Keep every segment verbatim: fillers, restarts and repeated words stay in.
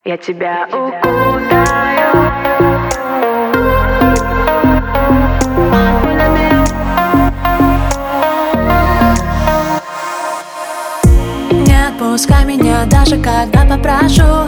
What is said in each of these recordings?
Я тебя укутаю. Не отпускай меня, даже когда попрошу.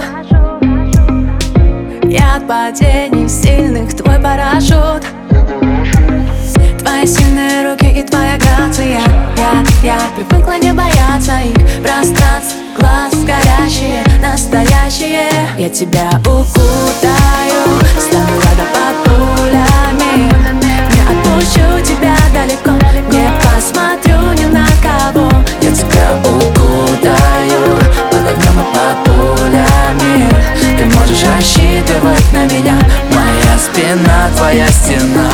Я от падений сильных твой парашют. Твои сильные руки и твоя грация. Я, я привыкла не бояться их пространств, глаз горящие, настоящие. Я тебя укутаю, стану рядом под пулями. Не отпущу тебя далеко, не посмотрю ни на кого. Я тебя укутаю, под огнем и под пулями. Ты можешь рассчитывать на меня, моя спина, твоя стена.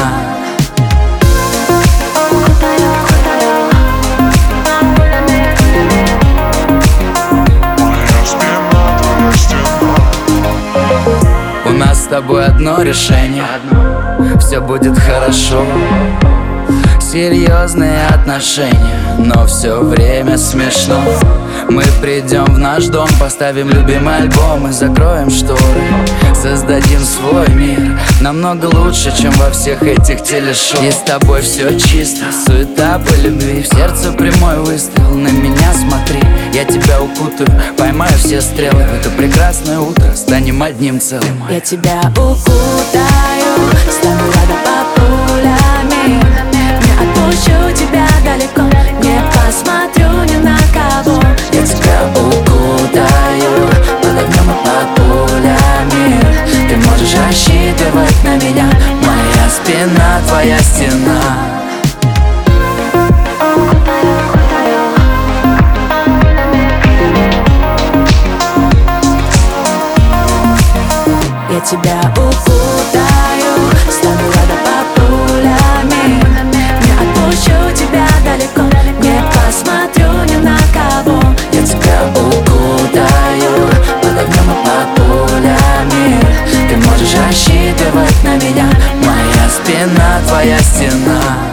У нас с тобой одно решение, все будет хорошо. Серьезные отношения, но все время смешно. Мы придем в наш дом, поставим любимый альбом и закроем шторы. Создадим свой мир, намного лучше, чем во всех этих телешоу. И с тобой все чисто, суета по любви. В сердце прямой выстрел, на меня смотри. Я тебя укутаю, поймаю все стрелы. В это прекрасное утро станем одним целым. Я тебя укутаю, стану рядом под пулями. Не отпущу тебя далеко, не посмотрю ни на кого. Я тебя укутаю, под огнем и под пулями. Ты можешь рассчитывать на меня, моя спина, твоя стена. Я тебя укутаю, стану рядом под пулями. Не отпущу тебя далеко, не посмотрю ни на кого. Я тебя укутаю, под огнем и под пулями. Ты можешь рассчитывать на меня, моя спина, твоя стена.